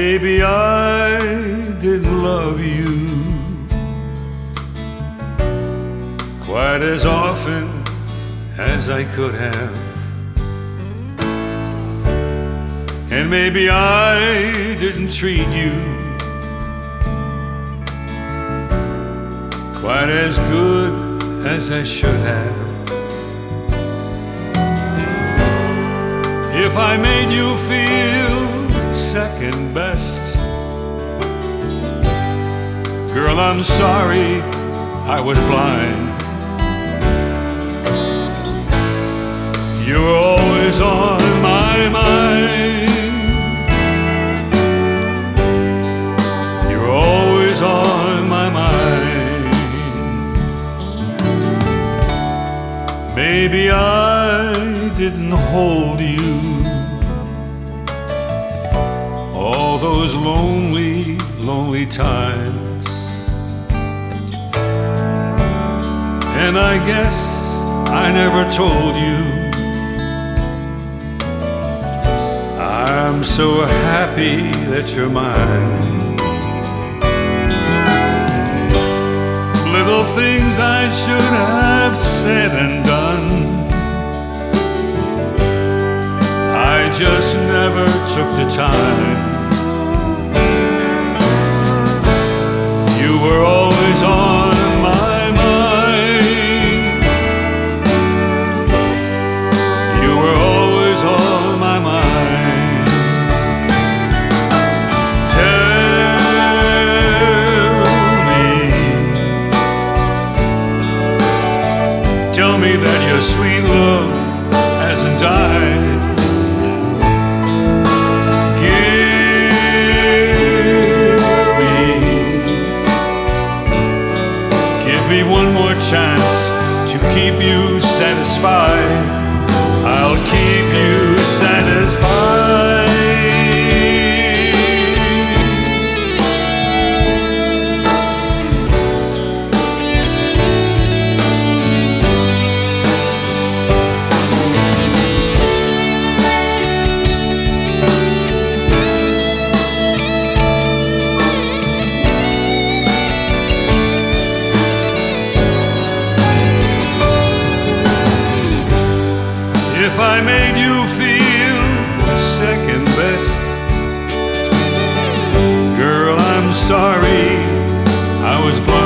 Maybe I didn't love you quite as often as I could have, and maybe I didn't treat you quite as good as I should have. If I made you feel second best, girl, I'm sorry I was blind. You were always on my mind. You were always on my mind. Maybe I didn't hold you all those lonely, lonely times, and I guess I never told you I'm so happy that you're mine. Little things I should have said and done, I just never took the time. You were always on my mind. You were always on my mind. Tell me that your sweet love hasn't died. Give me one more chance to keep you satisfied. I'll keep you satisfied. If I made you feel second best, girl, I'm sorry I was blind.